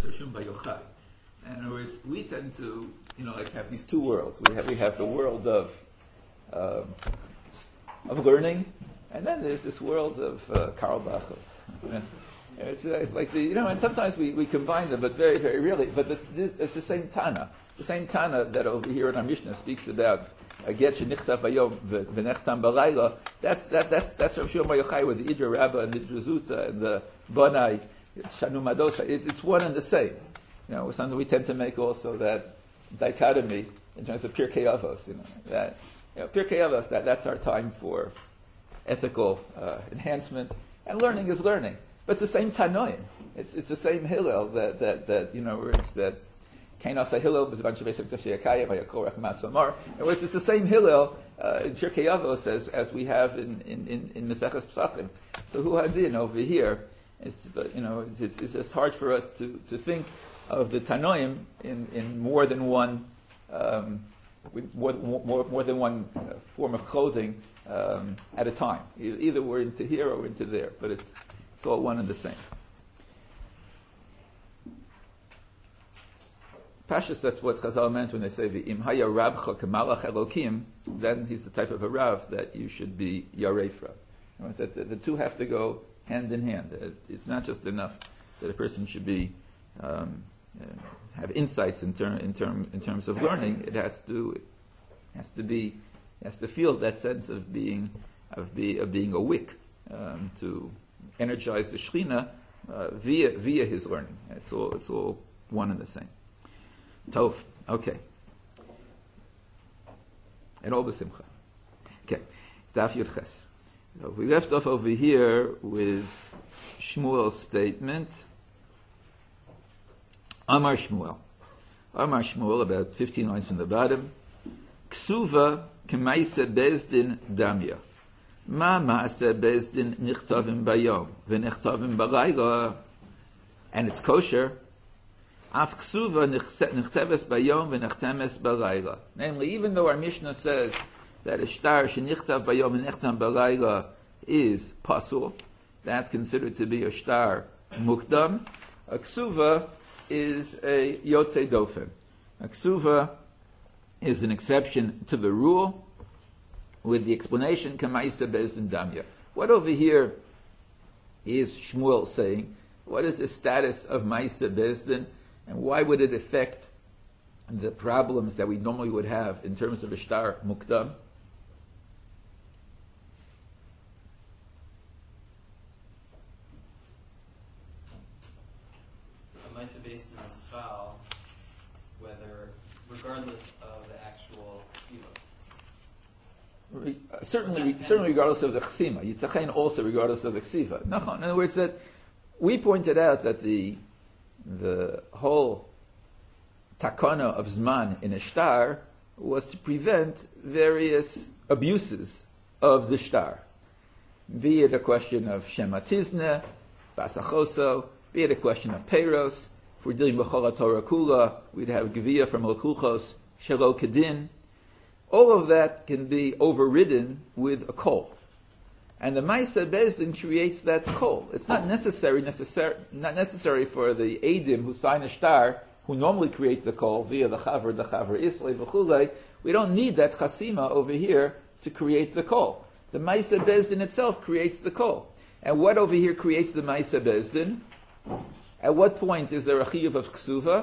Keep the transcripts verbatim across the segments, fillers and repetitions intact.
Rishon Bar Yochai. In other words, we tend to, you know, like have these two worlds. We have we have the world of um, of learning, and then there's this world of uh, Karl Bach. You know? It's, uh, it's like the, you know, and sometimes we, we combine them, but very, very rarely. But the, this, it's the same Tana. The same Tana that over here in our Mishnah speaks about Get Shenichtav Vayom V'nechtam Balayla. That's that that's that's Rav Shimon Bar Yochai with the Idra Rabbah and the Idra Zuta and the Bonai Shanu Madosa. It, it's one and the same. You know, sometimes we tend to make also that dichotomy in terms of Pirkei Avos. You know, that you know, Pirkei Avos. That that's our time for ethical uh, enhancement, and learning is learning. But it's the same Tanoim. It's it's the same Hillel that that that you know where it's that Kainas Hillel b'zman shevesek tashiyakayim vayakol rechmat samar. In which it's the same Hillel uh, in Pirkei Avos as as we have in in in, in Maseches Pesachim. So Hu Hadin over here, it's you know it's, it's it's just hard for us to to think of the Tanoim in in more than one um, more, more more than one uh, form of clothing um, at a time. Either we're into here or into there, but it's it's all one and the same. Pashas, that's what Chazal meant when they say V'im haya rabcha k'malach elokim. Then he's the type of a rav that you should be yarei from. The, the two have to go hand in hand. It's not just enough that a person should be um, uh, have insights in term in term in terms of learning. It has to it has to be has to feel that sense of being of be of being awake um, to energize the Shechina uh, via via his learning. It's all it's all one and the same. Tov. Okay. And all b'simcha. Okay. Daf Yud Ches. So we left off over here with Shmuel's statement. Amar Shmuel. Amar Shmuel, about fifteen lines from the bottom. Ksuva k'maise bezdin damya. Ma ma'ase bezdin nichtavim bayom v'nichtavim balayla. And it's kosher. Af ksuva nichteves bayom v'nichtemes balayla. Namely, even though our Mishnah says that a shtar shenichtav bayom v'nichtam balayla is pasul, that's considered to be a shtar mukdam. A ksuva is a yotzei dofen. A ksuva is an exception to the rule, with the explanation kamaisa bezdin damya. What over here is Shmuel saying? What is the status of maisa bezdin? And why would it affect the problems that we normally would have in terms of a shtar mukdam? A Maisa based in Mischal, whether, regardless of the actual ksiva. Re, uh, certainly, certainly regardless of the chsima. Yitachen also regardless of the ksiva. In other words, that we pointed out that the the whole takana of Zman in a shtar was to prevent various abuses of the shtar. Be it a question of shematizne, basachoso, be it a question of peiros. If we're dealing with Chol Torah Kula, we'd have Geviyah from Elchuchos, Shelo Kedin. All of that can be overridden with a kol. And the Maisa Bezdin creates that kol. It's not necessary, necessar- not necessary for the Eidim who sign a shtar, who normally create the kol via the Chaver, the Chaver Islay, v'chulei. We don't need that chasima over here to create the kol. The Maisa Bezdin itself creates the kol. And what over here creates the Maisa Bezdin? At what point is there a chiyuv of ksuva?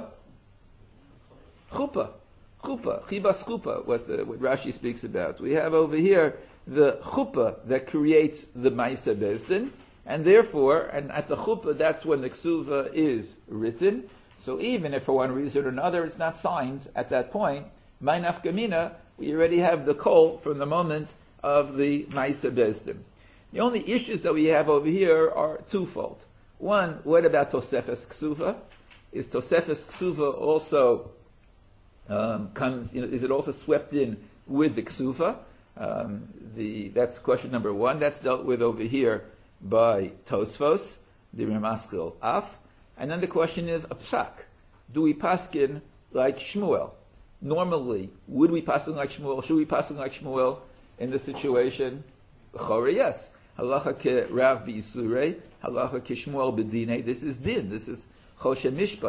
Chuppah. Chuppah. Chibas chuppah, what, the, what Rashi speaks about. We have over here the chuppah that creates the Maisa Bezdin, and therefore, and at the chuppah, that's when the ksuva is written. So even if for one reason or another it's not signed at that point, my nafkamina, we already have the kol from the moment of the Maisa Bezdin. The only issues that we have over here are twofold. One, what about Tosefes Ksuva? Is Tosefes Ksuva also um, comes? You know, is it also swept in with the Ksuva? Um, the that's question number one. That's dealt with over here by Tosfos, the Ramaskil Af, and then the question is a psak. Do we paskin like Shmuel? Normally, would we paskin like Shmuel? Should we paskin like Shmuel in this situation? Chore, yes. Halacha ke Rav b'Yisurei, halacha ke Shmuel b'Dinei. This is din. This is Choshen Mishpat.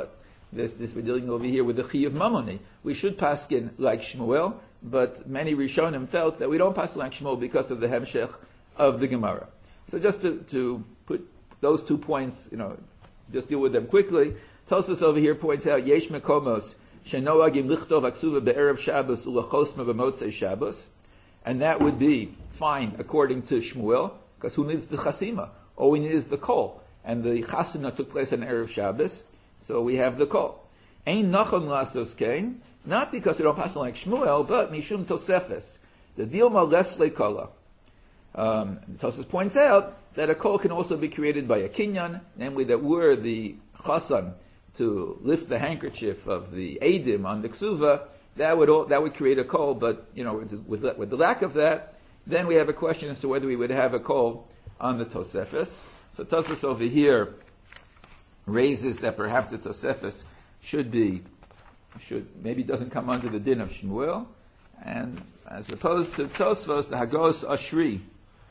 this, this we're dealing over here with the Chiyuv Mamoni. We should paskin like Shmuel, but many Rishonim felt that we don't paskin like Shmuel because of the Hemshech of the Gemara. So just to, to put those two points, you know, just deal with them quickly. Tosfos over here points out Yesh Mekomos Shenoagim Lichtov Aksuva Be'erev Shabbos Ulachosma B'Motzei Shabbos, and that would be fine according to Shmuel, because who needs the Chasima? All we need is the Kol, and the Chasima took place on Erev Shabbos, so we have the Kol. Ein Nachon Lasos Kain, not because we don't pass like Shmuel, but Mishum Tosefes, the Dilma Lesle Kola. Um, Tosfos points out that a Kol can also be created by a Kinyan, namely that we're the Chasan to lift the handkerchief of the Eidim on the Ksuva, that would all, that would create a Kol, but you know, with, with, with the lack of that, then we have a question as to whether we would have a Kol on the Tosefes. So Tosfos over here raises that perhaps the Tosefes should be, should maybe doesn't come under the din of Shmuel, and as opposed to Tosfos, the Hagos Ashri,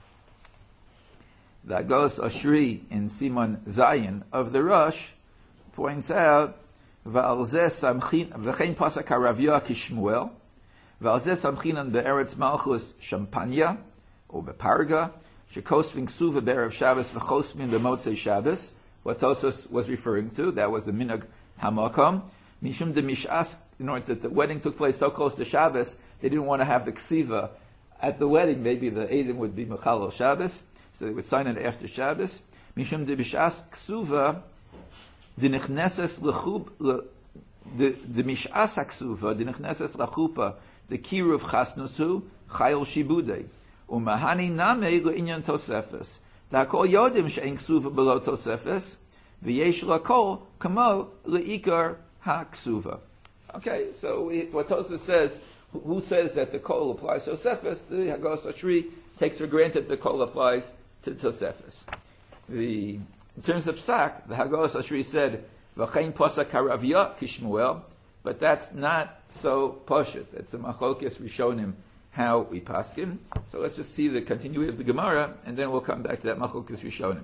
the Hagos Ashri in Simon Zayin of the Rosh points out V'al zeh samchin v'chein pasak haravia kishmuel v'al zeh samchinan be'eretz malchus shampanya or beparga shekosving suva be'erev Shabbos v'chosmin b'motzei Shabbos. What Tosfos was referring to, that was the minhag hamakom mishum de mishas. In order that the wedding took place so close to Shabbos, they didn't want to have the ksiva at the wedding. Maybe the eidim would be mechalel Shabbos, so they would sign it after Shabbos. Mishum de mishas ksuva. The nechneses lechub the the mishas haksuva the nechneses lachupa the kiruv chasnusu chayil shibudei umahani name leinyan tosefes the hakol yodim she'en ksuva below tosefes v'yesh lakol kamo leikar haksuva. Okay, so we, what Tosfos says, who, who says that the kol applies to tosefes? The Hagos Ashri takes for granted the kol applies to tosefes. The In terms of Psak, the Hagos Ashri said, V'chein posak haravia kishmuel, but that's not so poshut. It's a machlokes rishonim how we paskin. So let's just see the continuity of the Gemara, and then we'll come back to that machlokes rishonim.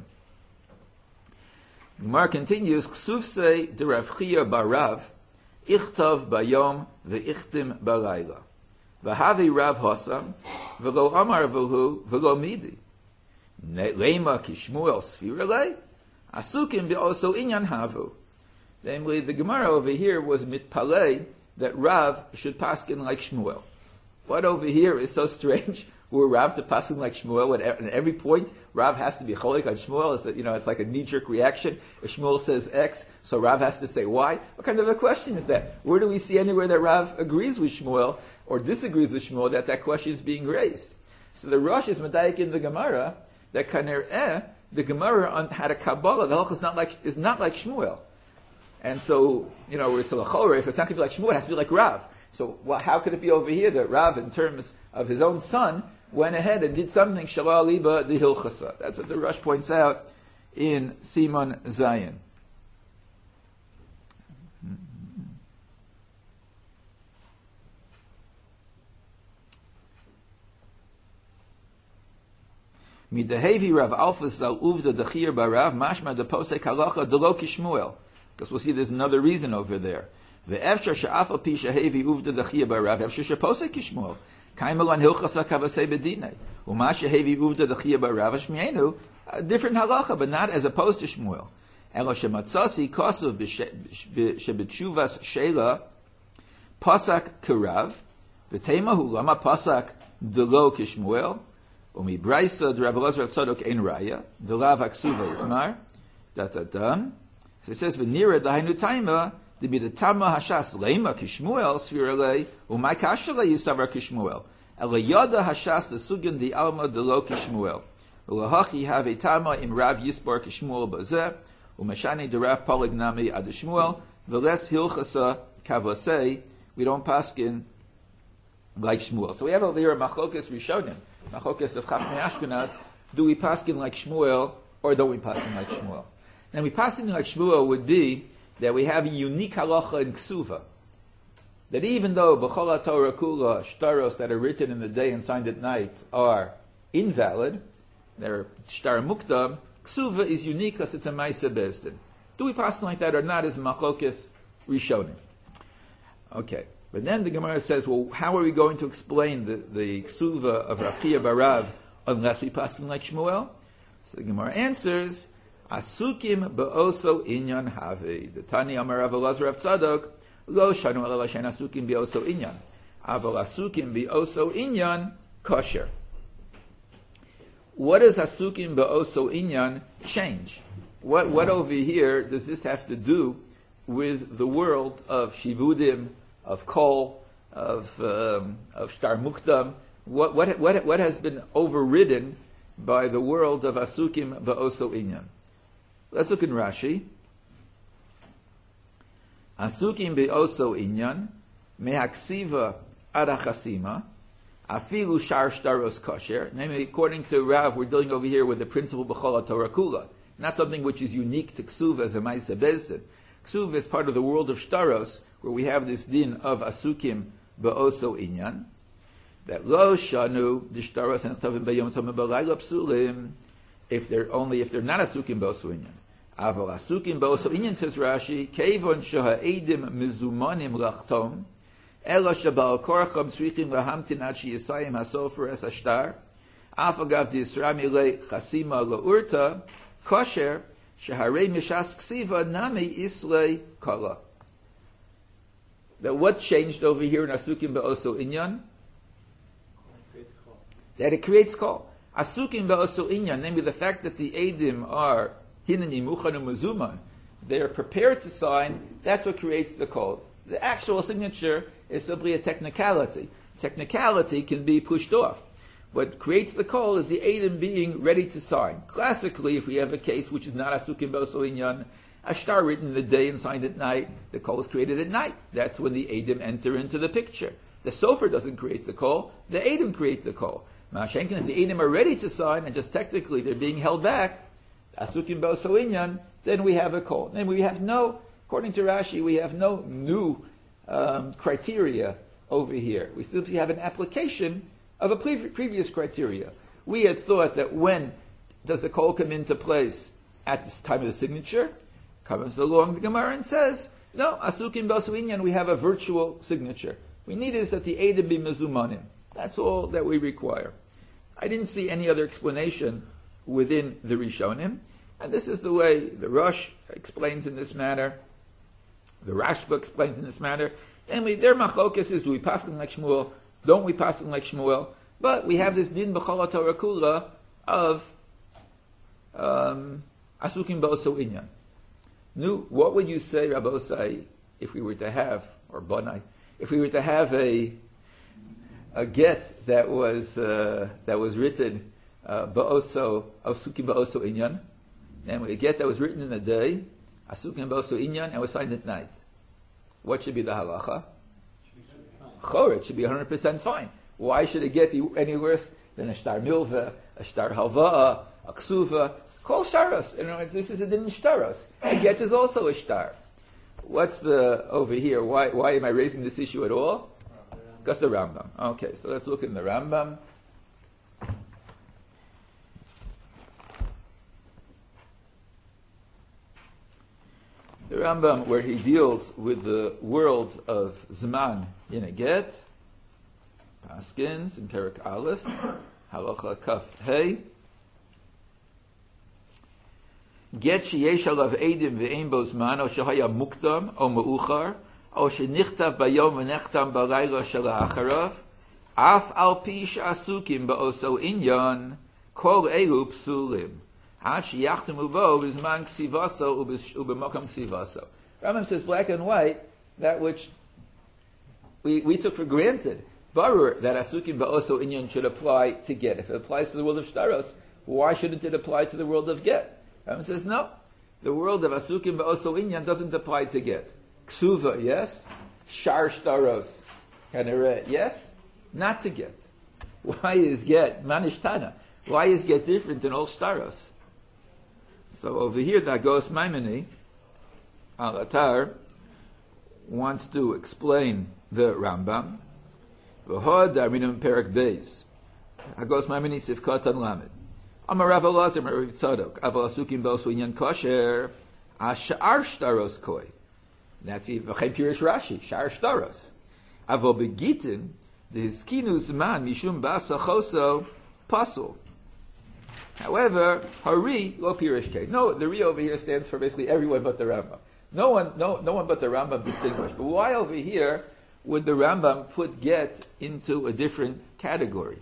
Gemara continues, Ksuvse de Rav Chia barav, Ichtov bayom ve'ichtim balayla. V'havi Rav Hosam, v'lo amar v'hu, v'lo midi. Leima kishmuel sfirelei, Asukim be also inyan havu. Namely, the Gemara over here was mitpalei that Rav should paskin like Shmuel. What over here is so strange? Were Rav to paskin like Shmuel at every point? Rav has to be cholik on Shmuel. Is that, you know, it's like a knee-jerk reaction. If Shmuel says X, so Rav has to say Y. What kind of a question is that? Where do we see anywhere that Rav agrees with Shmuel or disagrees with Shmuel that that question is being raised? So the Rosh is medayik in the Gemara that kaner eh. The Gemara had a Kabbalah. The halacha is not like is not like Shmuel, and so you know it's a lachor. If it's not going to be like Shmuel, it has to be like Rav. So well, how could it be over here that Rav, in terms of his own son, went ahead and did something shalal liba the hilchasa? That's what the Rosh points out in Simon Zayin. Midahevi Rav Alphas al uvda dechir barav mashma de posek halacha delo kishmuel. Because we'll see there's another reason over there. Ve'efshar she'afal pi shehevi uvda dechir barav efshar she'posek kishmuel. Kaimelan hilchasa kavasei bedinei. Uma shehevi uvda dechir barav shmienu a different halacha, but not as opposed to Shmuel. Elo shematzasi kosuv shebetshuvas sheila pasak kirav v'teimahu lama pasak delo kishmuel. Umi Braisa, the Rav Elazar Tzadok ein raya, the Lav Aksuva Yitmar, da da da. So it says, "V'nira dahainu taima, to be the tama hashas leima kishmuel sviralei, umay kashalei yisavar kishmuel. Ela yada hashas the sugan di alma de lo kishmuel. Ulahachi have a tama in Rav Yisbar kishmuel bazeh, umashani de Rav Polig nami ad Shmuel, v'les hilchasa kavasei. We don't paskin like Shmuel. So we have over here a machlokas rishonim. Machokes of Chachmei Ashkenaz, do we paskin like Shmuel or don't we paskin like Shmuel? And we paskin like Shmuel would be that we have a unique halacha in Ksuva. That even though B'chol Torah Kula shtaros that are written in the day and signed at night are invalid, they're shtar mukdam, Ksuva is unique because it's a Maisa Bezdin. Do we paskin like that or not is Machokes Rishonim. Okay. But then the Gemara says, well, how are we going to explain the, the ksuva of Rav Chia Barav unless we paskin like Shmuel? So the Gemara answers, Asukim be'oso inyan havi. The Tani Amar Rav Elazar Rav Tzadok, lo shanu ala lashen asukim be'oso inyan. Aval asukim be'oso inyan kosher. What does asukim be'oso inyan change? What, what over here does this have to do with the world of shivudim, of kol, of um, of shtar mukdam? What what what what has been overridden by the world of asukim ba'oso inyan? Let's look in Rashi. Asukim ba'oso inyan mehaksiva adachasima afilu shar shtaros kosher. Namely, according to Rav, we're dealing over here with the principle b'chol Torah kula, not something which is unique to ksuv as a ma'aseh bezdin. Ksuv is part of the world of shtaros, where we have this din of asukim ba'oso inyan, that lo shanu the shtaros and tavim bayom tavim balayla psulim, if they're only if they're not asukim ba'oso inyan. Aval asukim ba'oso inyan, says Rashi, keivon shaha'edim mizumanim lachtom, ela shabal koracham tzrichim lahamtin ad sheyisayim hasofer es ashtar, afagav di'isra milei chasima la'urta, kosher, shaharei mishas ksiva nami islei kala. That what changed over here in Asukim Ba'oso Inyan? That it creates kol. Asukim Ba'oso Inyan, namely the fact that the Eidim are hinani muchanu mazuman, they are prepared to sign, that's what creates the kol. The actual signature is simply a technicality. Technicality can be pushed off. What creates the kol is the Eidim being ready to sign. Classically, if we have a case which is not Asukim Ba'oso Inyan, a shtar written in the day and signed at night, the kol is created at night. That's when the Eidim enter into the picture. The sofer doesn't create the kol, the Eidim create the kol. Ma'ashenkin, if the Eidim are ready to sign, and just technically they're being held back, Asukim Ba'oso Inyan, then we have a kol. Then we have no, according to Rashi, we have no new um, criteria over here. We simply have an application of a pre- previous criteria. We had thought that when does the kol come into place? At this time of the signature? Comes along the Gemara and says, no, Asukim Ba'oso Inyan, we have a virtual signature. We need is that the Eidim be mezumanim. That's all that we require. I didn't see any other explanation within the Rishonim, and this is the way the Rosh explains in this manner, the Rashba explains in this manner. Namely, their machlokas is, do we paskin like Shmuel? Don't we paskin like Shmuel? But we have this din b'chol Torah kula of um, Asukim Ba'oso Inyan. Nu, what would you say, Rabbosai, if we were to have, or Bonai, if we were to have a a get that was uh, that was written uh, Ba'oso Asukim Ba'oso Inyan, and a get that was written in a day, Asukim Ba'oso Inyan, and was signed at night? What should be the halacha? Chor, it should be one hundred percent fine. Why should a get be any worse than a shtar milva, a shtar halva'a, a ksuva? Call sharos. You know, this is a din shtaros. A get is also a shtar. What's the over here? Why why am I raising this issue at all? Because the Rambam. Okay, so let's look in the Rambam. The Rambam, where he deals with the world of Zman in a get, Paskins in Perak Aleph, Halacha Kaf Hey. Get sheyesh alav edim ve'ein bo zman, o shehaya mukdam, o meuchar, o shenichtav bayom v'nechtam balayla shel ha'acharav, af al pi she'asukim ba'oso inyan, kol elu psulim, ad sheyachtem bo b'zman ksivaso u'b'mokam ksivaso. Rambam says black and white, that which we, we took for granted, barur, that asukim ba'oso inyan should apply to get. If it applies to the world of shtaros, why shouldn't it apply to the world of get? Rambam says, no, the world of Asukim Ba'oso Inyan doesn't apply to get. Ksuva, yes. Shar Shtaros, Kaneret, yes. Not to get. Why is get, Manishtana, why is get different than all Shtaros? So over here, the Agos Maimoni, Al-Atar, wants to explain the Rambam. V'hod Darminam Perak Beis. Agos Maimoni Sivkatan Lamed. Amar Rav Elazar, Rav Tzadok, Aval Asukim Ba'oso Inyan Kosher, Ashar Shtaros Koi. That's even Pirish Rashi, Shar Shtaros. Avo begitin, the hiskinu zman mishum ba'asachoso pasul. However, hari lo pirish ke. No, the ri over here stands for basically everyone but the Rambam. No one, no, no one but the Rambam distinguished. But why over here would the Rambam put get into a different category?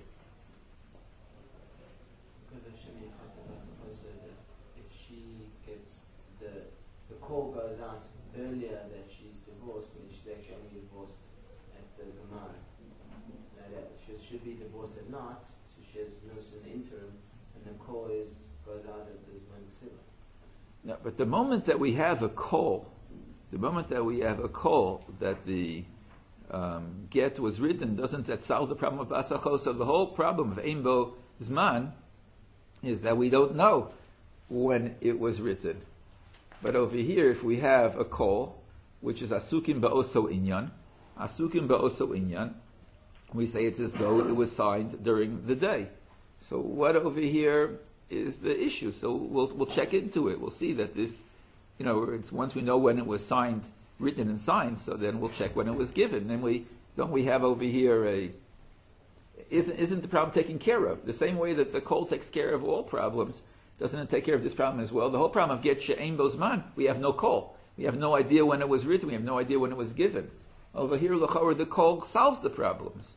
Because it should be that's supposed to that if she gets the the call goes out earlier that she's divorced, when she's actually only divorced at the Gemara. Now that she should be divorced at night, so she has nurse in the interim. And the call is goes out at the Zman Ksiva. No, but the moment that we have a call, the moment that we have a call that the um, get was written, doesn't that solve the problem of Basachos? So the whole problem of Eimbo Zman is that we don't know when it was written. But over here, if we have a call, which is Asukim Ba'oso Inyan, Asukim Ba'oso Inyan, we say it's as though it was signed during the day. So what over here is the issue? So we'll we'll check into it. We'll see that this, you know, it's once we know when it was signed, written and signed. So then we'll check when it was given. Then we don't we have over here a isn't isn't the problem taken care of? The same way that the kol takes care of all problems, doesn't it take care of this problem as well? The whole problem of get she'ein bozman, we have no kol. We have no idea when it was written. We have no idea when it was given. Over here, l'chorah, the kol solves the problems.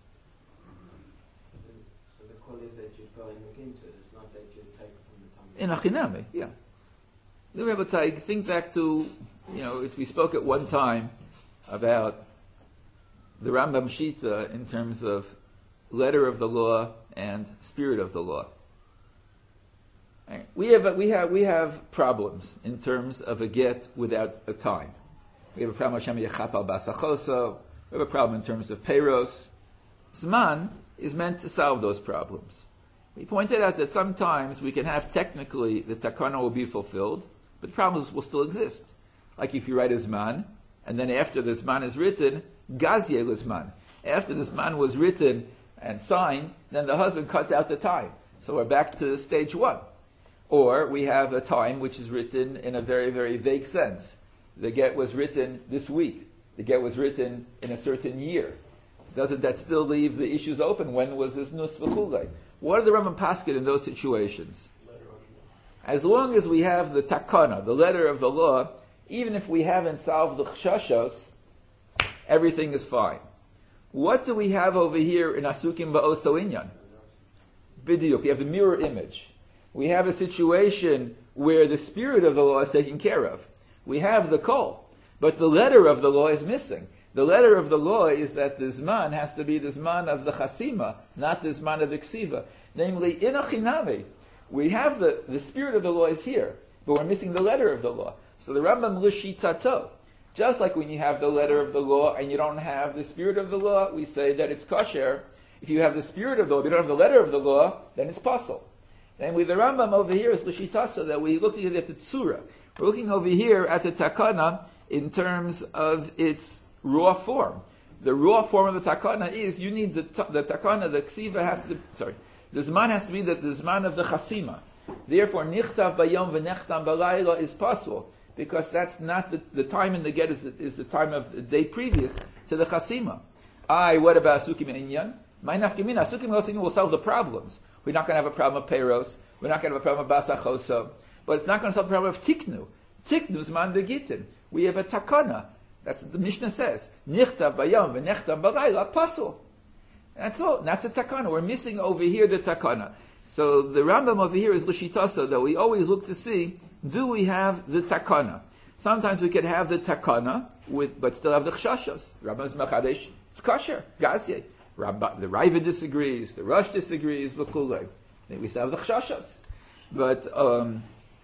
Is that you go and look into it. It's not that you take it from the In time. Achiname, yeah. The Rebbe Tzai, think back to, you know, it's, we spoke at one time about the Rambam Shita in terms of letter of the law and spirit of the law. Right. We have we have we have problems in terms of a get without a time. We have a problem Hashem Yechapal Basachoso. We have a problem in terms of Peiros. Zman is meant to solve those problems. We pointed out that sometimes we can have technically the takana will be fulfilled, but problems will still exist. Like if you write a zman, and then after the zman is written, gazye l'zman. After the zman was written and signed, then the husband cuts out the time. So we're back to stage one. Or we have a time which is written in a very, very vague sense. The get was written this week. The get was written in a certain year. Doesn't that still leave the issues open? When was this nus v'chulei? What are the Rambam Paskin in those situations? As long as we have the takana, the letter of the law, even if we haven't solved the chshashos, everything is fine. What do we have over here in Asukim Ba'oso Inyan? B'diuk, we have the mirror image. We have a situation where the spirit of the law is taken care of. We have the kol, but the letter of the law is missing. The letter of the law is that the zman has to be the zman of the chasima, not the zman of the ksiva. Namely, in a chinami, we have the, the spirit of the law is here, but we're missing the letter of the law. So the Rambam l'shitato, just like when you have the letter of the law and you don't have the spirit of the law, we say that it's kosher. If you have the spirit of the law, but you don't have the letter of the law, then it's pasul. And with the Rambam over here is l'shitasa, that we're looking at the tzura. We're looking over here at the takana in terms of its raw form. The raw form of the takana is you need the the takana, the ksiva has to, sorry, the zman has to be the, the zman of the chasima. Therefore, nichtav bayom v'nechtam balayla is pasul, because that's not the, the time in the get is the, is the time of the day previous to the chasima. I, what about asukim inyan? My nafkamina, asukim inyan will solve the problems. We're not going to have a problem of peiros. We're not going to have a problem of basachoso. But it's not going to solve the problem of tiknu. Tiknu zman begitin. We have a takana. That's what the Mishnah says. Nichtav bayom v'nechtam balayla pasul. That's all. That's a takana. We're missing over here the takana. So the Rambam over here is l'shitasa, that we always look to see, do we have the takana? Sometimes we could have the takana, with, but still have the chshashos. Rambam is machadesh. It's kosher. Gazye. The Raiva disagrees. The Rosh disagrees. V'kulei. Then we still have the chshashos. But um,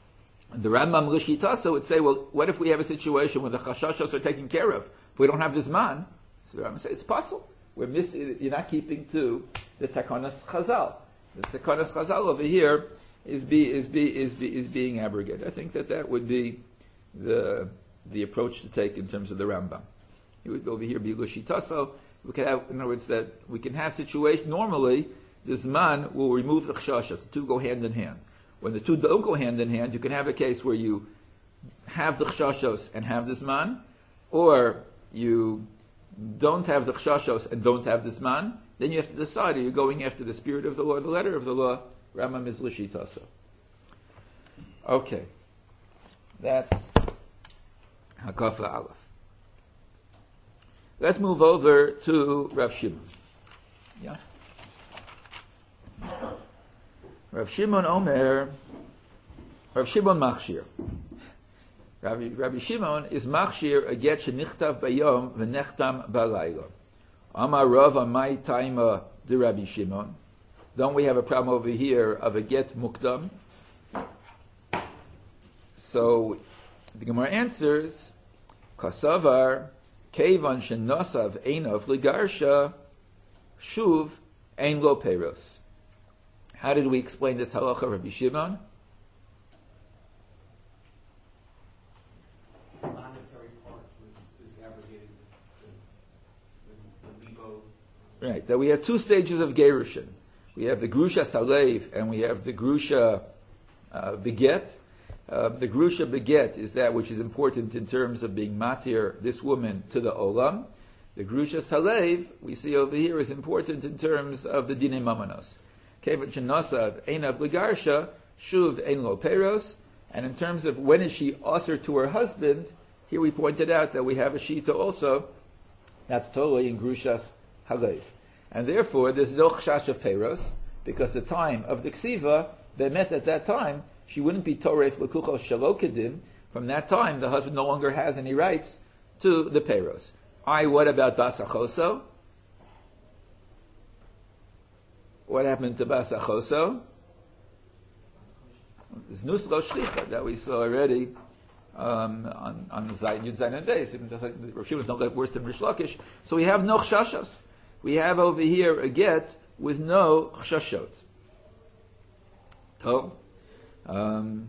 the Rambam l'shitasa would say, well, what if we have a situation where the chshashos are taken care of? If we don't have this man, so the Rambam says it's possible. We're missing. You're not keeping to the takanas chazal. The takanas chazal over here is be is be is be, is being abrogated. I think that that would be the the approach to take in terms of the Rambam. It would over here be l'shitasa. We can have, in other words, that we can have situation. Normally, this man will remove the chshashos. The two go hand in hand. When the two don't go hand in hand, you can have a case where you have the chshashos and have this man, or you don't have the chshashos and don't have the zman, then you have to decide, are you going after the spirit of the law or the letter of the law? Rambam is l'shitasa. Okay. That's Hakafa Aleph. Let's move over to Rav Shimon. Yeah? Rav Shimon Omer, Rav Shimon Machshir. Rabbi, Rabbi Shimon is Machshir a get shenichtav bayom v'nechtam balayla. Amar Rav Amai Taima de Rabbi Shimon. Don't we have a problem over here of a get mukdam? So the Gemara answers, Kasavar kevan shenosav einav ligarsha shuv ein lo peros. How did we explain this halacha, Rabbi Shimon? The monetary part was, is abrogated. The, the, the libo. Right, that we have two stages of gerushin. We have the grusha salev and we have the grusha uh, beget. Uh, the grusha beget is that which is important in terms of being matir this woman to the olam. The grusha salev, we see over here, is important in terms of the dinei mamanos. Kevan shenosav einav ligarsha shuv ein lo peros. And in terms of when is she usher to her husband, here we pointed out that we have a shita also. That's totally in grushas halev. And therefore, there's no chshash of peros, because the time of the ksiva, they met at that time, she wouldn't be toref lekuchos shalokedim. From that time, the husband no longer has any rights to the peros. I, what about basachoso? What happened to basachoso? There's nuslo shlicha that we saw already um, on on the Zayin Yud Zayin and Beis. Even just like Rav Shimon's not like worse than Rish Lakish. So we have no chshashos. We have over here a get with no chshashot. So, um,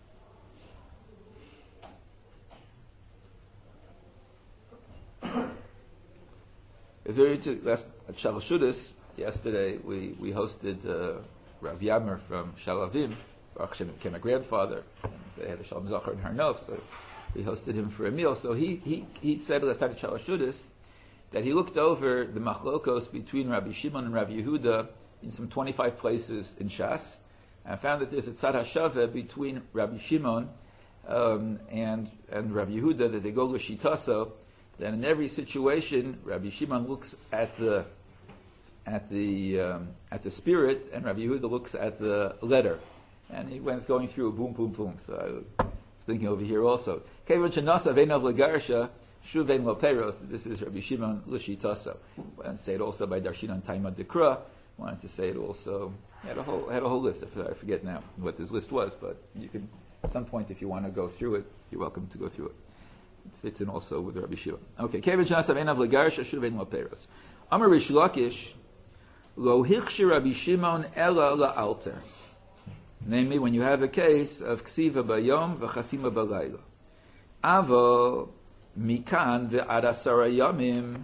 it's very last at Shalashudas yesterday. We we hosted uh, Rav Yammer from Shalavim. Baruch Hashem became a grandfather. And they had a Shalom Zachar in Harnof, so we hosted him for a meal. So he he he said last time at Shalashudas that he looked over the machlokos between Rabbi Shimon and Rabbi Yehuda in some twenty-five places in Shas, and found that there's a tzad hashava between Rabbi Shimon um, and and Rabbi Yehuda, that they go l'shitaso. That in every situation, Rabbi Shimon looks at the at the um, at the spirit, and Rabbi Yehuda looks at the letter. And he went going through boom, boom, boom. So I was thinking over here also. Kevan shenasa ve'nav legarsha shuv ein lo peros. This is Rabbi Shimon l'shitaso. And say it also by Darshinan Taima Dekra. Wanted to say it also. Had a whole had a whole list. I forget now what this list was, but you can at some point, if you want to go through it, you're welcome to go through it. It fits in also with Rabbi Shimon. Okay, Kevan shenasa ve'nav legarsha shuv ein lo peros. Amar Rish Lakish lo hichshi Rabbi Shimon ela la'alter. Namely, when you have a case of ksiva bayom v'chasima balayla. Avo mikan ve'ad asara yamim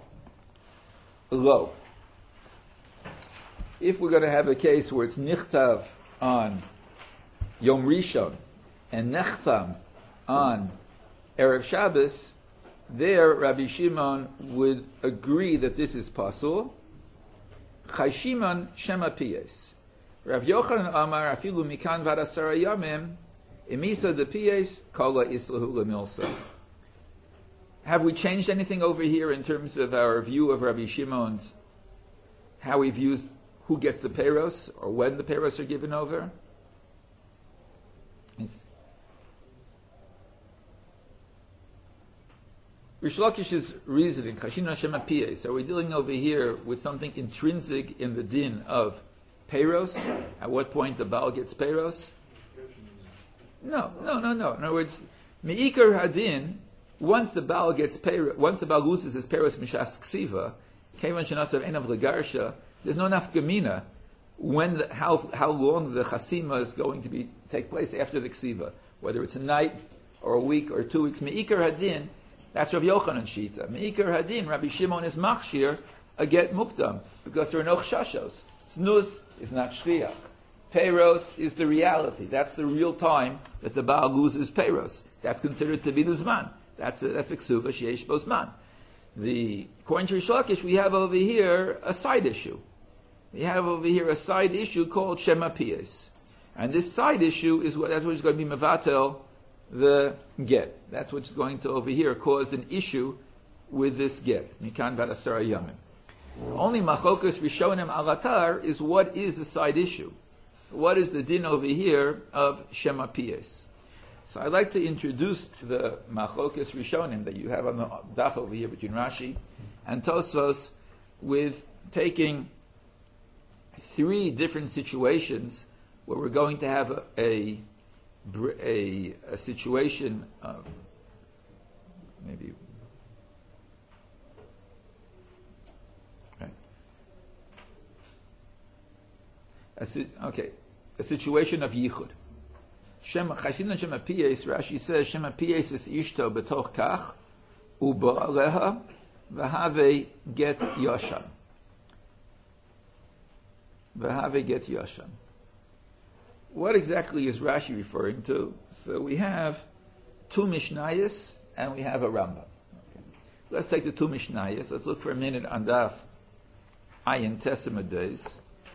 lo. If we're going to have a case where it's nichtav on Yom Rishon and nechtam on Erev Shabbos, there Rabbi Shimon would agree that this is pasul. Chai Shimon shema piyes. Rav Yochanan Amar afilu mikan vad asara yamim imisa de piyes kala islahu lemilsa. Have we changed anything over here in terms of our view of Rabbi Shimon's, how he views who gets the peros or when the peros are given over? It's Rish Lakish's reasoning, Chashina Shema Piyes. Are we dealing over here with something intrinsic in the din of peros? At what point the Baal gets peros? No, no, no, no. In other words, Me'ikar Hadin, once the Baal gets peros, once the Baal loses his peros mishas ksiva, Kevan shenasav enav legarsha, there's no nafkamina when the, how how long the chasima is going to be take place after the ksiva, whether it's a night or a week or two weeks. Me'ikar Hadin, that's Rav Yochanan Shita. Me'ikar Hadin, Rabbi Shimon is machshir a get mukdam because there are no chshashos. Snus is not shriach. Peros is the reality. That's the real time that the Baal loses peros. That's considered to be the zman. That's a, that's a ksuva sheyesh bozman. The according to Rish Lakish, we have over here a side issue. We have over here a side issue called Shema Piyas. And this side issue is what, that's what's going to be mevatel the get. That's what's going to over here cause an issue with this get. Mikan vad asara yamim. Only machokas rishonim alatar is what is the side issue. What is the din over here of Shema Piyas? So I'd like to introduce the machokas rishonim that you have on the daf over here between Rashi and Tosfos with taking three different situations where we're going to have a a, a, a situation of maybe okay. A, okay, a situation of yichud. Shema Chashinan Shema Piyes, Rashi says Shema Piyes is ishto betoch kach uba aleha v'have get yoshan. V'have get yoshan. What exactly is Rashi referring to? So we have two Mishnayos and we have a Rambam. Okay. Let's take the two Mishnayos. Let's look for a minute on Daf Ayin Testament days.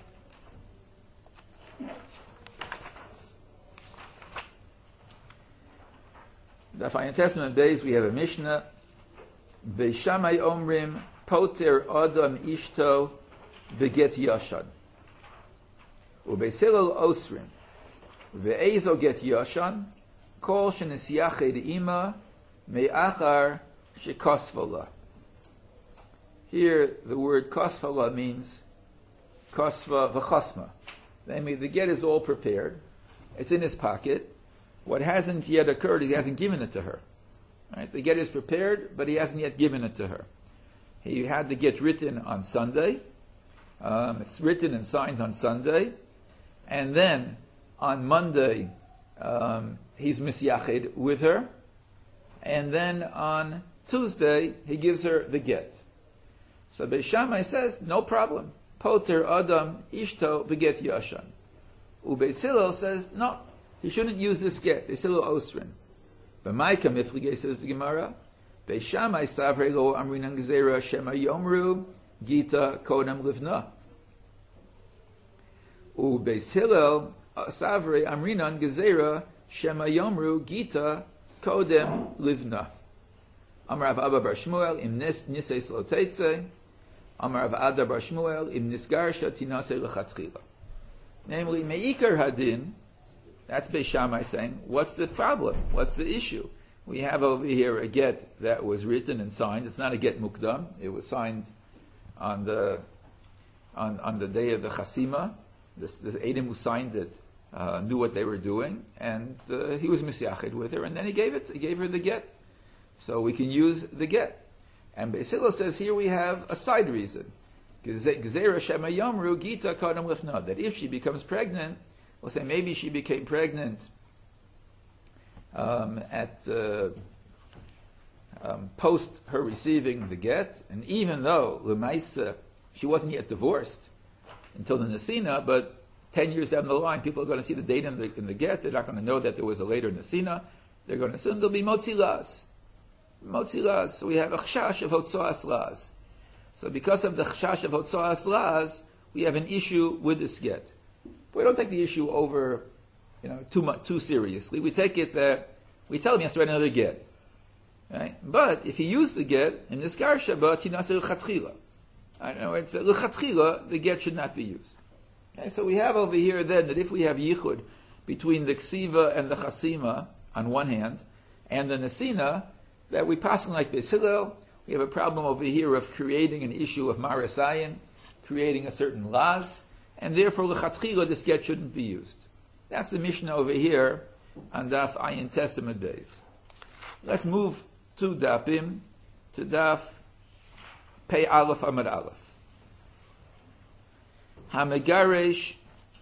Daf Ayin Testament days we have a Mishnah. Beishamai Omrim Poter Adam Ishto Beget Yoshan. Ubeisilol Osrim. Ve'ezo get yoshan, kol shenesyached ima me'achar shekosvala. Here, the word kosvala means kosva v'chosma. Namely, the get is all prepared. It's in his pocket. What hasn't yet occurred is he hasn't given it to her. Right? The get is prepared, but he hasn't yet given it to her. He had the get written on Sunday. Um, it's written and signed on Sunday. And then, on Monday, um, he's misyachid with her, and then on Tuesday he gives her the get. So Beis Shammai says, no problem. Poter Adam Ishto beget Yoshan. Ubeis Hillel says, no, he shouldn't use this get. Beis Hillel Osrin. B'maika miflige, says the Gemara. Beis Shammai savrei lo amrinan gezerah shema yomru gita kodem livna. Ubeis Hillel Savre Amrinan Gezerah Shema Yomru Gita Kodem Livna. Amar Rav Abba Bar Shmuel Im Nis Nisei Sloteitze. Amar Rav Ada Bar Shmuel Im Nisgarsha Tinasei Lechatchila. Namely, Meikar Hadin. That's Beis Shammai saying, what's the problem? What's the issue? We have over here a get that was written and signed. It's not a get mukdam. It was signed on the on on the day of the Chasima. This, this Edom who signed it uh, knew what they were doing, and uh, he was misyachid with her, and then he gave it. He gave her the get, so we can use the get. And Beis Hillel says here we have a side reason, Gezerah Shema Yomru Gita Kadam Lifna, that if she becomes pregnant, we'll say maybe she became pregnant um, at uh, um, post her receiving the get, and even though Lemaisa she wasn't yet divorced until the Nesina, but ten years down the line, people are going to see the date in the, in the get. They're not going to know that there was a later Nesina. They're going to assume there'll be Motzi Laz. Motzi Laz. So we have a chashash of Hotzoas Laz. So because of the chashash of Hotzoas Laz, we have an issue with this get. But we don't take the issue over, you know, too much, too seriously. We take it that we tell him he has to write another get. Right? But if he used the get in this garsha, but tinaseh l'chatchila. I know it's l'chatchila, the get should not be used. Okay, so we have over here then that if we have yichud between the ksiva and the chasima on one hand, and the nesina, that we pass on like Beis Hillel, we have a problem over here of creating an issue of marasayin, creating a certain las, and therefore l'chatchila this get shouldn't be used. That's the Mishnah over here on Daf Ayin Testament days. Let's move to Dapim, to Daf Pei Aleph Amud Aleph. Hamegaresh.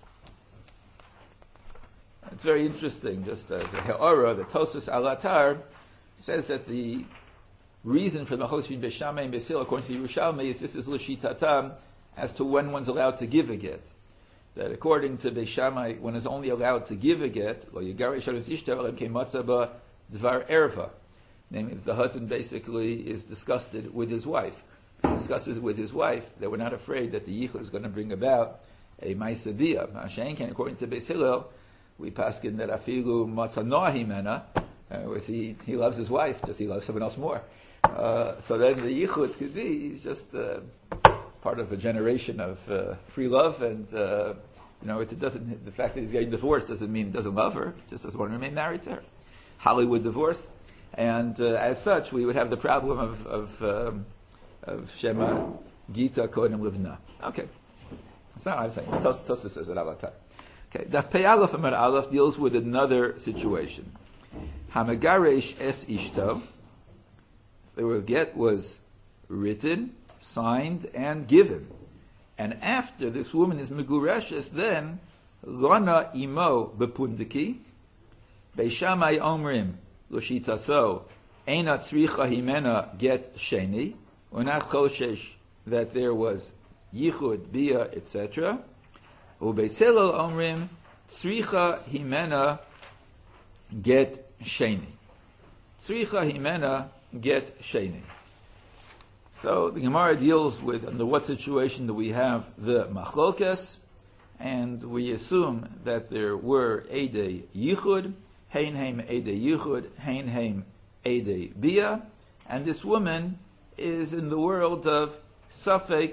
It's very interesting, just as a He'ora, the Tosas Alatar says that the reason for the Chosvin Beis Shammai and Beis Hillel, according to the Yerushalmi, is this is l'shitatam as to when one's allowed to give a get. That according to Beis Shammai, one is only allowed to give a get, lo yigaresh al ishto elem kei matza ba dvar erva. Namely, the husband basically is disgusted with his wife. He discusses with his wife that we're not afraid that the yichud is going to bring about a ma'aseh bia. Ma'ashen, according to Beis Hillel, we paskin that afilu matzanoah himena, uh, he he loves his wife, just he loves someone else more. Uh, so then the yichud could be he's just uh, part of a generation of uh, free love, and uh, you know it doesn't. The fact that he's getting divorced doesn't mean he doesn't love her; just doesn't want to remain married to her. Hollywood divorce, and uh, as such, we would have the problem of of, um, of Shema Gita Kodem Livna. Okay, that's not what I'm saying. Tosfos says it all the time. Okay, Daf Pei Aleph Amar Aleph deals with another situation. Hamagaresh es ishto. The get was written, signed, and given. And after this woman is megureshes, then Lana imo bepundiki, Beishamai omrim l'shitaso eina tzricha himena get sheni, or not choshesh that there was yichud bia et cetera. Ubeis Hillel omrim tzricha himena get sheni. Tzricha himena get sheni. So the Gemara deals with under what situation do we have the machlokes, and we assume that there were edei yichud, hein heim edei yichud, hein heim edei bia, and this woman is in the world of safek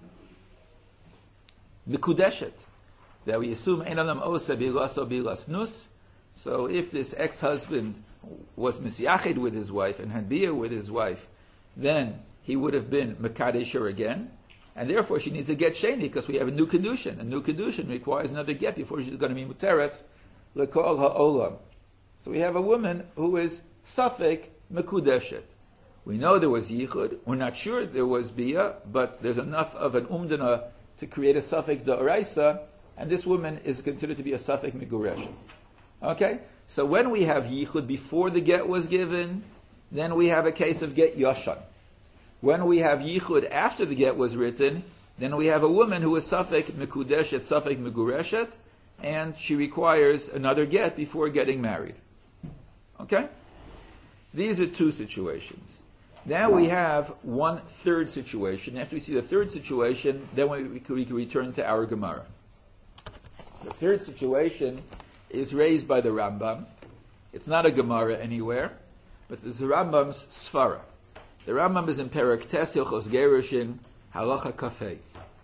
mikudeshet, that we assume ein adam osa bilaso bilas nus. So if this ex-husband was misyached with his wife and had bia with his wife, then he would have been mekadesh her again, and therefore she needs to get sheni because we have a new kedushin. A new kedushin requires another get before she's going to be muteres lekol ha'olam. So we have a woman who is safek mekudeshet. We know there was yichud. We're not sure there was bia, but there's enough of an umdana to create a safek da'oraisa, and this woman is considered to be a safek miguresh. Okay, so when we have yichud before the get was given, then we have a case of get yashan. When we have yichud after the get was written, then we have a woman who is safek mekudeshet, safek megureshet, and she requires another get before getting married. Okay? These are two situations. Now we have one third situation. After we see the third situation, then we, we, can, we can return to our Gemara. The third situation is raised by the Rambam. It's not a Gemara anywhere, but it's the Rambam's Svara. The Rambam is in Perek Tes Hilchos Gerushin Halacha Kafei.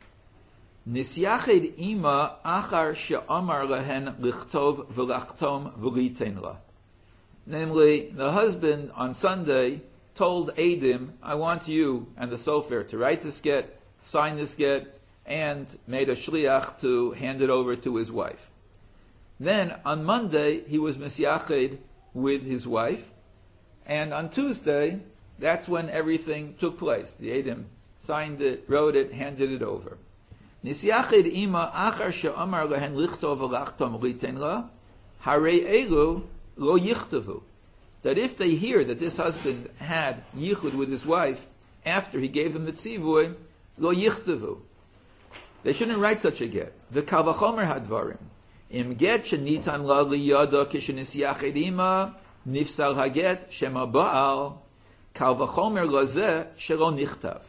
Nisyached ima achar she'amar lehen lichtov v'lachtom v'litein la. Namely, the husband on Sunday told Adim, I want you and the sofer to write this get, sign this get, and made a shliach to hand it over to his wife. Then on Monday he was misyached with his wife, and on Tuesday that's when everything took place. The Adim signed it, wrote it, handed it over. Nisyachid ima achar she'amar lehen lichtov v'lachtom litein la, harei elu lo yichtavu. That if they hear that this husband had yichud with his wife after he gave them the tzivui, lo yichtavu. They shouldn't write such a get. V'kal v'chomer hadvarim. Im get shenitan la liyada kishenisyachid ima, nifsal haget shema ba'al, kal v'chomer lazeh shelo nichtav.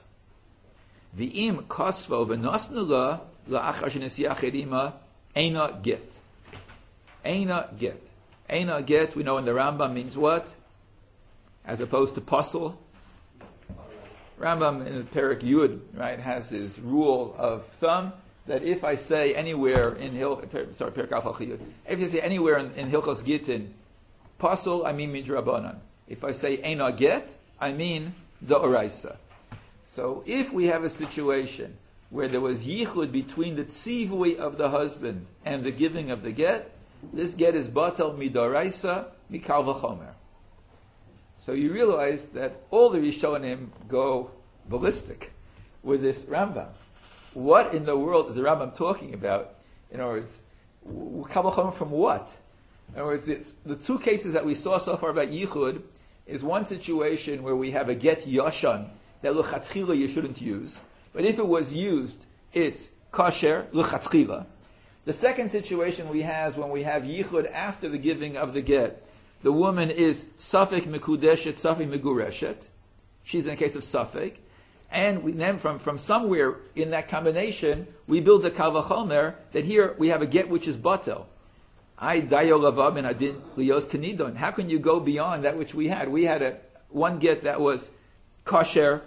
V'im kosvo v'nosnu la la'achar shenisyachid ima, eina get. Eina get. Eina get, we know in the Rambam means what? As opposed to puzzle. Rambam in the Perek Yud, right, has his rule of thumb that if I say anywhere in Hil, sorry, Perek Alpha Yud, if you say anywhere in, in Hilchos Gittin, puzzle, I mean midrabanan. If I say Eina get, I mean da'oraisa. So if we have a situation where there was yichud between the tzivui of the husband and the giving of the get, this get is batal midaraisa mikal v'chomer. So you realize that all the Rishonim go ballistic with this Rambam. What in the world is the Rambam talking about? In other words, mikal v'chomer from what? In other words, it's, the two cases that we saw so far about yichud is one situation where we have a get yashan that l'chatchila you shouldn't use, but if it was used, it's kosher l'chatchila. The second situation we have is when we have yichud after the giving of the get, the woman is Safek Mekudeshet, Safek Megureshet. She's in a case of Safek. And we, then from, from somewhere in that combination, we build the Kal Vachomer, that here we have a get which is Batel. I dayo lavav and adin lios kanidon. How can you go beyond that which we had? We had a one get that was kosher,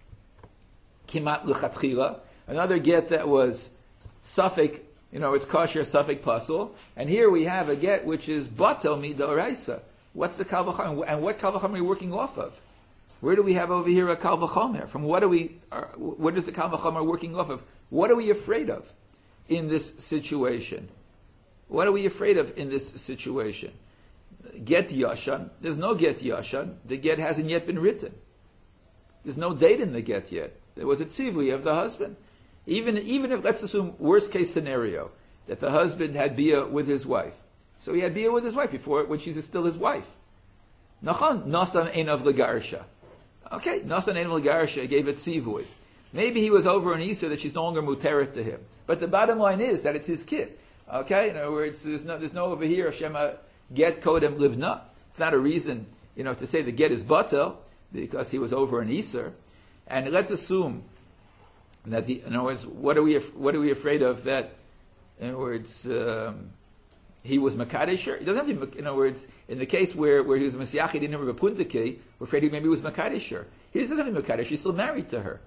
kimat lechatchila. Another get that was Safek, you know, it's kosher, Safek pasul. And here we have a get which is batel midoraisa. What's the kal vachomer? And what kal vachomer are we working off of? Where do we have over here a kal vachomer? From what are we? Uh, what is the kal vachomer working off of? What are we afraid of in this situation? What are we afraid of in this situation? Get Yashan. There's no get Yashan. The get hasn't yet been written. There's no date in the get yet. There was a tzivui of the husband. Even, even if, let's assume, worst case scenario, that the husband had bia with his wife. So he had bia with his wife before, when she's still his wife. Nachon, nasan einav legarsha. Okay, nasan einav legarsha gave it tzivui. Maybe he was over an Easter that she's no longer muteret to him. But the bottom line is that it's his kid. Okay, in other words, there's no, there's no over here Shema get kodem livna. It's not a reason, you know, to say the get is batel because he was over an Easter. And let's assume that the, in other words, what are we what are we afraid of that? In other words, um, he was makadesher. He doesn't have to. In other words, in the case where, where he was mesiach, he didn't have a puntake. We're afraid he maybe was makadesher. He doesn't have to be makadesher. He's still married to her.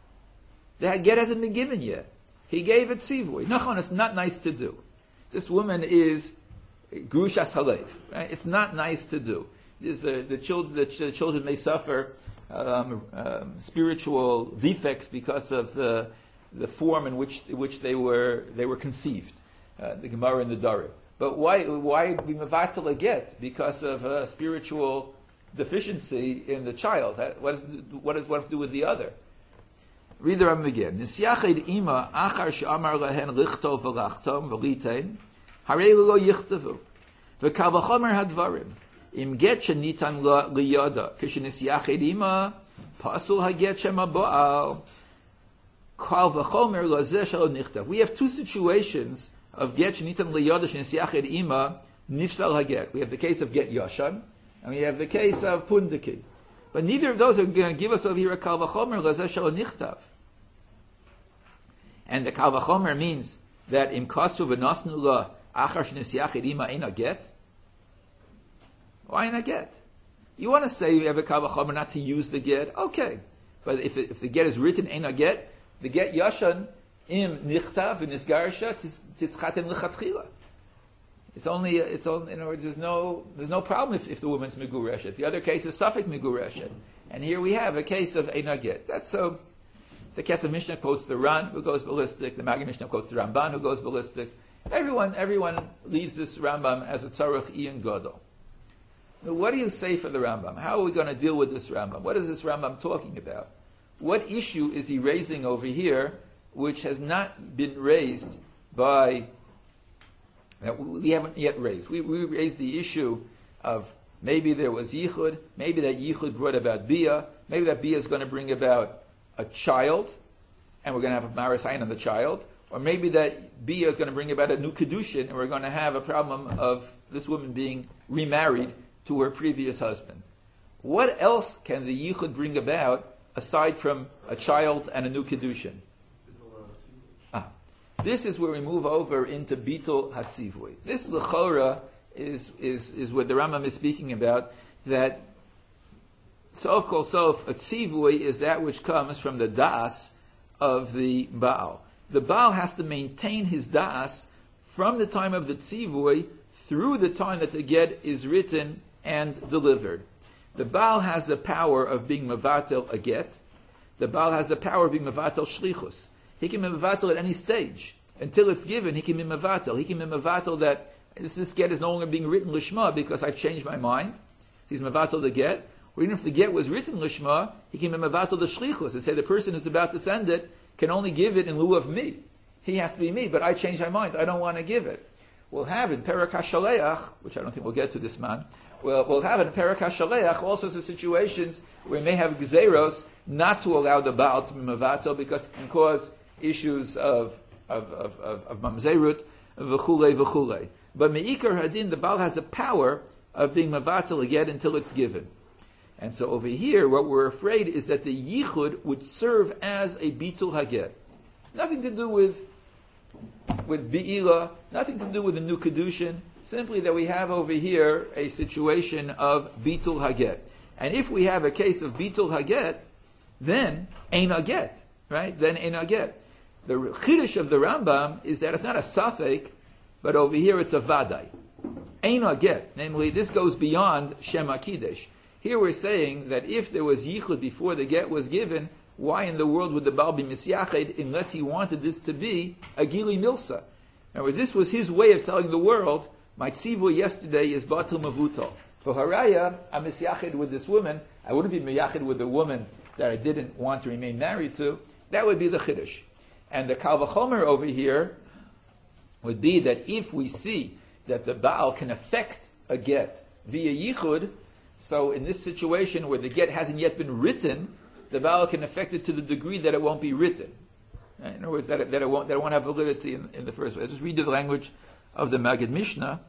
The get hasn't been given yet. He gave it tzivui. Nachon, it's not nice to do. This woman is grushas halev. Right? It's not nice to do. This, uh, the, children, the, ch- the children may suffer um, um, spiritual defects because of the the form in which in which they were they were conceived. Uh, the Gemara and the Darim. But why why be mevatel a get because of a spiritual deficiency in the child? What does what does one have to do with the other? Read the Rambam again. Nisyached ima achar she'amar lehen lichtov v'lachtom v'litein harei lo yichtavu v'kal v'chomer hadvarim im get shenitan liyada k'shenisyached ima pasul haget shema bo'al kal v'chomer lozeh shelo nichtav. We have two situations of get shenitan liyada shenisyached ima nifsal haget. We have the case of get yashan and we have the case of pundaki. But neither of those are going to give us over here a kal vachomer lazeh shelo nichtav. And the kal vachomer means that im kasu v'nasnu la achar shenisyachid ima eina get. Why eina get? You want to say you have a kal vachomer not to use the get? Okay. But if, it, if the get is written eina get, the get yashan im nichtav v'nisgarsha titzchaten l'chatchila. It's only, it's only, in other words, there's no, there's no problem if, if the woman's megureshet. The other case is Safek megureshet. And here we have a case of Eina get. That's so, the Kesef Mishnah quotes the Ran, who goes ballistic. The Maggid Mishnah quotes the Ramban, who goes ballistic. Everyone, everyone leaves this Rambam as a Tzarech Ian Gadol. Now, what do you say for the Rambam? How are we going to deal with this Rambam? What is this Rambam talking about? What issue is he raising over here, which has not been raised by that we haven't yet raised? We, we raised the issue of maybe there was yichud, maybe that yichud brought about bia, maybe that bia is going to bring about a child, and we're going to have a marasayin on the child, or maybe that bia is going to bring about a new kedushin, and we're going to have a problem of this woman being remarried to her previous husband. What else can the yichud bring about aside from a child and a new kedushin? This is where we move over into Bitul Hatzivui. This L'chora is, is, is what the Rambam is speaking about, that Sof Kol Sof, a Tzivui is that which comes from the Das of the Baal. The Baal has to maintain his Das from the time of the Tzivui through the time that the Get is written and delivered. The Baal has the power of being Mavatel a Get. The Baal has the power of being Mavatel Shlichus. He can be mevatel at any stage. Until it's given, he can be mevatel. He can be mevatel that this, this get is no longer being written lishma because I've changed my mind. He's mevatel the get. Or even if the get was written lishma, he can be mevatel the shlichus and say the person who's about to send it can only give it in lieu of me. He has to be me, but I changed my mind. I don't want to give it. We'll have in Perek HaShaleach, which I don't think we'll get to this man, we'll, we'll have in Perek HaShaleach all sorts of situations where we may have gzeros not to allow the Baal to be mevatel because it can cause issues of of of of, of mamzerut, v'chulei v'chulei. But meikar hadin, the Baal has the power of being mavatal a get until it's given. And so over here, what we're afraid is that the yichud would serve as a bitul haget. Nothing to do with with bi'ila, nothing to do with the new kedushin, simply that we have over here a situation of bitul haget. And if we have a case of bitul haget, then ein haget, right? Then ein haget. The chiddush of the Rambam is that it's not a safek, but over here it's a vadai. Ein haget, namely this goes beyond Shema Kiddush. Here we're saying that if there was yichud before the get was given, why in the world would the Baal be misyached unless he wanted this to be a gili milsa? In other words, this was his way of telling the world, my tzivu yesterday is batul mavuto. For haraya, I'm misyached with this woman. I wouldn't be misyached with a woman that I didn't want to remain married to. That would be the chiddush. And the kal v'chomer over here would be that if we see that the Baal can affect a get via yichud, so in this situation where the get hasn't yet been written, the Baal can affect it to the degree that it won't be written. Right? In other words, that it, that, it won't, that it won't have validity in, in the first place. I'll just read the language of the Maggid Mishnah.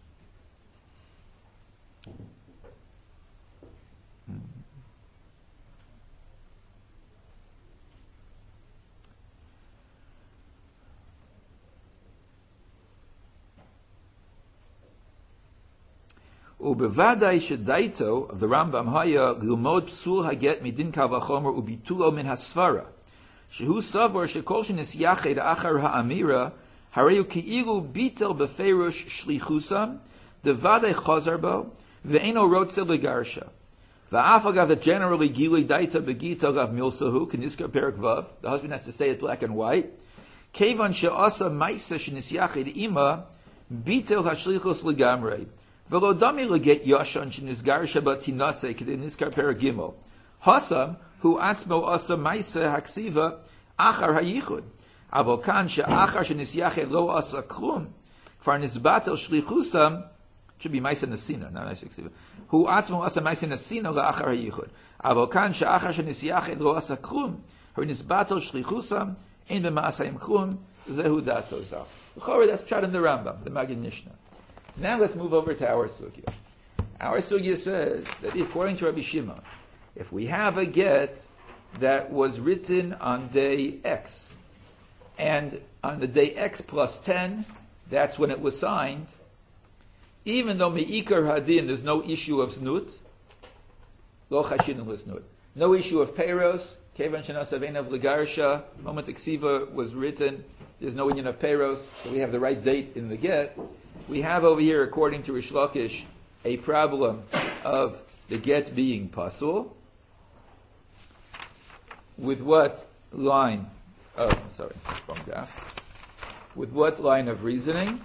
Ubevadai shedaito of the Rambam haya lilmod psul haget midin kal vachomer ubitulo min hasvara shehu savor shekol shenis yached achar ha'amira hareyu ki'ilu bitel beferush shlichusam devadai chazar bo ve'eno rotze legarsha va'af agav that generally gili daita begita gav milsahu keniskar perak vav. The husband has to say it black and white. Kevan she'asa ma'isa shenis yached ima bitel hashlichus legamrei. Velo dami leget yashan shenizgar shabat tinase k'deniskar peragimel. Hasam hu atzmo asa ma'isa haksiva achar hayichud. Avokan she'achar shenisyached lo asa klum. Kfar nizbatel shlichusam should be ma'isa nesina, not ma'isa haksiva. Hu atzmo asa ma'isa nesina la'achar hayichud. Avokan she'achar shenisyached lo asa klum. Hu nizbatel shlichusam ein b'ma'asayim klum zehu dato zal. L'chorah, that's pshat in the Rambam, the Maggid Mishnah. Now let's move over to our sugya. Our sugya says that according to Rabbi Shimon, if we have a get that was written on day X, and on the day X plus ten, that's when it was signed, even though me'ikar hadin, there's no issue of znut, lo chashinu l'znut, no issue of peiros, kevan shenas avenav legarsha, moment the ksiva was written, there's no union of peiros, so we have the right date in the get. We have over here, according to Rish Lakish, a problem of the get being pasul. With what line? Oh, sorry, wrong graph. With what line of reasoning?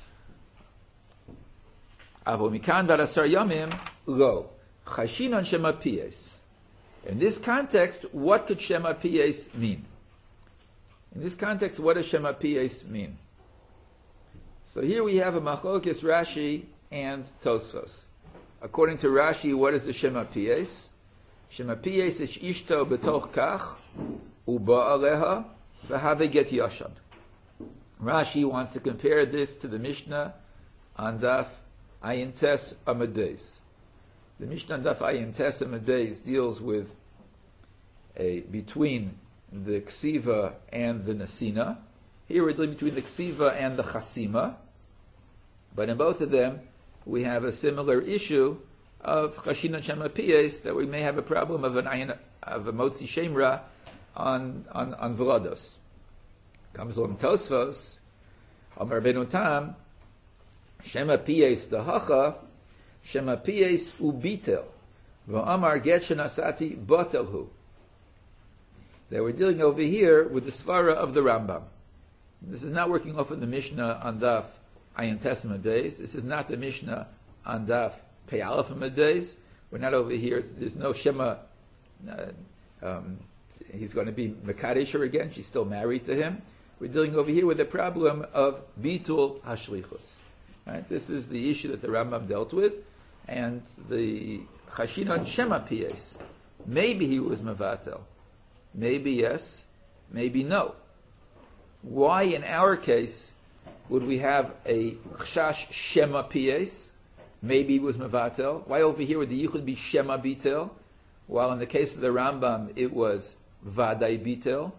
Avomikan varasar yamim lo chashinon shema piyes. In this context, what could shema piyes mean? In this context, what does shema piyes mean? So here we have a machlokes Rashi and Tosfos. According to Rashi, what is the Shema Piyes? Shema Piyes is ishto betoch kach uba aleha v'have get yashad. Rashi wants to compare this to the Mishnah on Daf Ayin Tes Amud Beis. The Mishnah on Daf Ayin Tes Amud Beis deals with a between the ksiva and the nasina. Here we're dealing between the ksiva and the chasima, but in both of them we have a similar issue of chashin shema piyes, that we may have a problem of an ayin, of a motzi shemra on on on velados. Comes along Tosfos, Amar Benu Tam, shema piyes the hacha, shema piyes ubitel, v'amar get shenasati batelhu. That we're dealing over here with the svara of the Rambam. This is not working off of the Mishnah on Daf Ayin Tes Amud Beis. This is not the Mishnah on Daf Pei Aleph Amud Beis. We're not over here. It's, there's no Shema. Uh, um, he's going to be Mekadesh her again. She's still married to him. We're dealing over here with the problem of Bitul Hashlichus. Right? This is the issue that the Rambam dealt with. And the Chashinon Shema Piyes. Maybe he was Mavatel. Maybe yes. Maybe no. Why, in our case, would we have a chashash shema piyes, maybe it was mevatel. Why over here would the yichud be shema bitel, while in the case of the Rambam it was vaday bitel?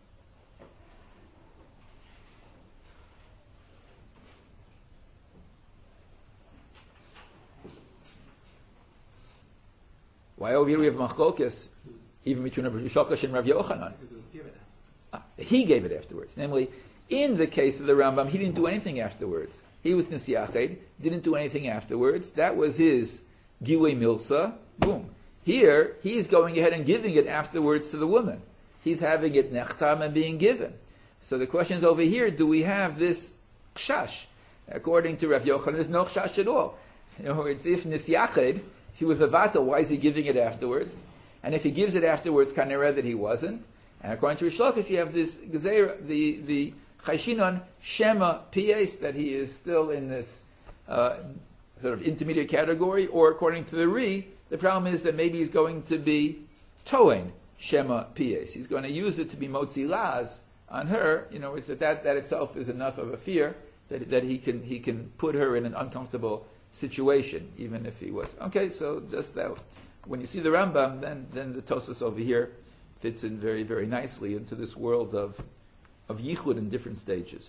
Why over here we have machlokes, even between Rav Yishakash and Rav Yochanan? Because it was given Ah, he gave it afterwards. Namely, in the case of the Rambam, he didn't do anything afterwards. He was Nisiached, didn't do anything afterwards. That was his Gilei Milsa. Boom. Here, he's going ahead and giving it afterwards to the woman. He's having it nechtam and being given. So the question is over here, do we have this kshash? According to Rav Yochanan, there's no kshash at all. In other words, if Nisiached, he was Mevata, why is he giving it afterwards? And if he gives it afterwards, kanireh that he wasn't. And according to Rish Lakish, you have this gezeira, the the chayshinon shema pies, that he is still in this uh, sort of intermediate category. Or according to the Ri, the problem is that maybe he's going to be toeing shema pies. He's going to use it to be motzi laz on her. You know, it's that, that that itself is enough of a fear that that he can he can put her in an uncomfortable situation, even if he was okay. So just that, when you see the Rambam, then then the Tosas over here fits in very, very nicely into this world of of yichud in different stages.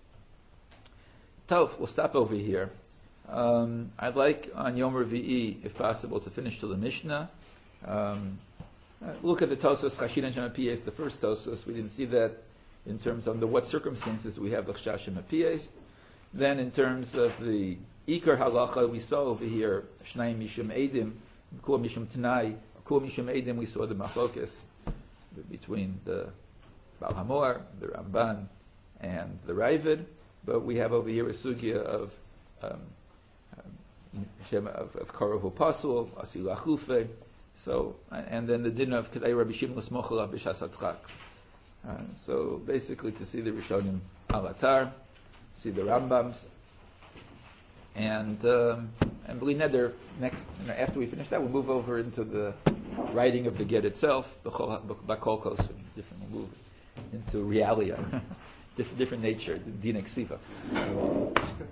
Tov, we'll stop over here. Um, I'd like on Yom Revi'i, if possible, to finish till the Mishnah. Um, uh, look at the Tosas Chashin and Shema Piyes, the first Tosas. We didn't see that in terms of under what circumstances do we have the Chash Shema Piyes. Then in terms of the Ikar Halacha, we saw over here Shnayim Mishum Eidim, Kur Mishum Tanai, Kur Mishum Eidim. We saw the Machlokas between the Baal Hamor, the Ramban, and the Ravid, but we have over here a sugya of um, um, of, of Karahu Pasul, Asil Achufe, so and then the din of Kedai Rabbi Shimon L'Smochel B'Shas Hatchak. So basically, to see the Rishonim Alatar, see the Rambams, and um, and Bli Neder. Next, you know, after we finish that, we'll move over into the writing of the get itself, Bakol Kos, different, we'll move into realia, different, different nature, the Din Ksiva.